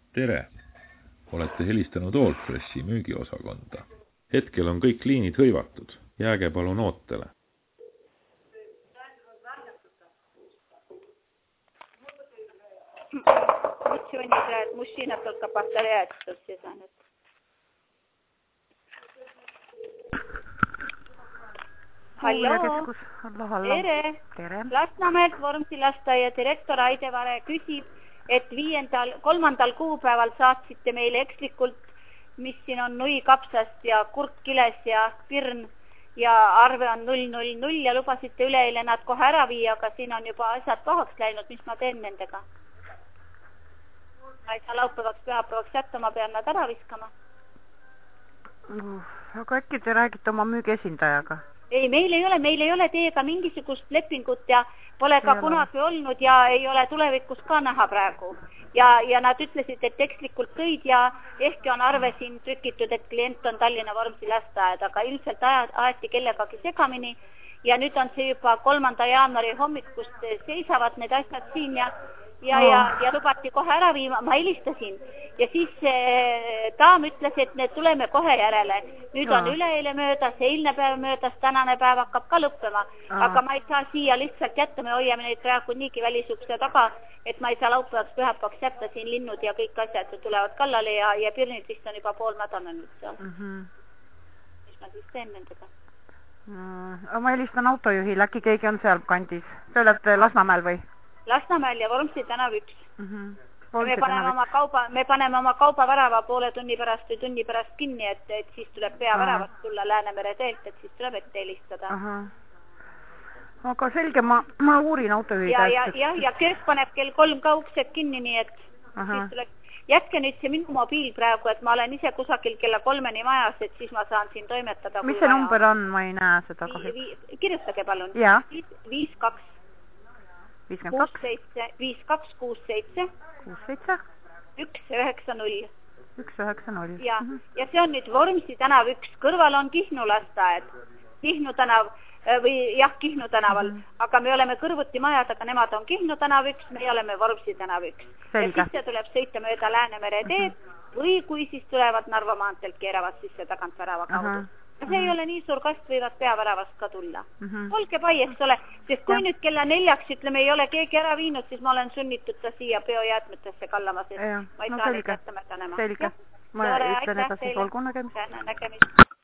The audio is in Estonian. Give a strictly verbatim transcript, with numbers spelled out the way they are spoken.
Tere! Olete helistanud Allfreshi müügiosakonda. Hetkel on kõik liinid hõivatud. Jääge palun ootele. Сегодня играет мужчина, только повторяет, что все заняты. Hallo, tere! Tere. Lasnamäelt Vormsi lasteaia direktor Aidevare küsib, et viiendal, kolmandal kuupäeval saatsite meile ekslikult, mis siin on nui kapsast ja kurk kiles ja pirn ja arve on null null null ja lubasite üleeile nad kohe ära viia, aga siin on juba asjad pahaks läinud, mis ma teen nendega? Ma ei saa laupäevaks pühapäevaks jätta, ma pean nad ära viskama. Aga äkki te räägite oma müügiesindajaga? Ei, meil ei ole, meil ei ole teiega mingisugust lepingut ja pole ka kunagi olnud ja ei ole tulevikus ka näha praegu. Ja, ja nad ütlesid, et ekslikult tõid ja ehkki on arve siin trükitud, et klient on Tallinna Vormsi lasteaed, aga ilmselt aeti kellegagi segamini ja nüüd on see juba kolmanda jaanuari hommikust seisavad need asjad siin ja Ja, ja, ja lubati kohe ära viima, ma helistasin ja siis eh, taam ütles, et need tuleme kohe järele. Nüüd on no. üleeile möödas, eilne päev möödas, tänane päev hakkab ka lõppema, no. aga ma ei saa siia lihtsalt jätta, me hoiame neid praegu niigi välisukse taga, et ma ei saa laupäevaks pühapäevaks jätta siin linnud ja kõik asjad tulevad kallale ja, ja pirnid vist on juba pool madalanud seal. Mm -hmm. Mis ma siis teen nendega? Mm, ma helistan autojuhil, äkki keegi on seal kandis. Te olete Lasnamäel või? Lasnamäel ja Vormsi tänav üks. Mm -hmm. me, paneme oma kauba, me paneme oma kaubavärava poole tunni pärast või tunni pärast kinni, et, et siis tuleb peaväravast tulla Läänemere teelt, et siis tuleb ette helistada. Aha. Aga selge, ma, ma uurin autojuhi ja, ja, ja, ja Köök paneb kell kolm ka uksed kinni, nii et Aha. siis tuleb... Jätke nüüd see minu mobiil praegu, et ma olen ise kusagil kella kolmeni majas, et siis ma saan siin toimetada. Mis see vaja. Number on? Ma ei näe seda kahjuks. Kirjutage palun. Ja. viis kaks viis kaks kuus seitse üks üheksa null üks üheksa null ja, ja see on nüüd Vormsi tänav üks, kõrval on Kihnu lasteaed, Kihnu tänav või jah, Kihnu tänaval, mm -hmm. aga me oleme kõrvuti majad, aga nemad on Kihnu tänav üks, meie oleme Vormsi tänav üks. Ja siis see tuleb sõita mööda Läänemere teed mm -hmm. või kui siis tulevad Narva maantelt keeravad sisse tagant värava kaudu. Uh -huh. Ja see ei ole nii suur kast, võivad peaväravast ka tulla. Mm -hmm. Olge pai, eks ole, sest kui ja. nüüd kella neljaks, ütleme, ei ole keegi ära viinud, siis ma olen sunnitud ta siia biojäätmetesse kallama, sest ja. ma ei no, saa neid jätta mädanema. Selge, ma ütlen edasi, olgu nägemist. nägemist.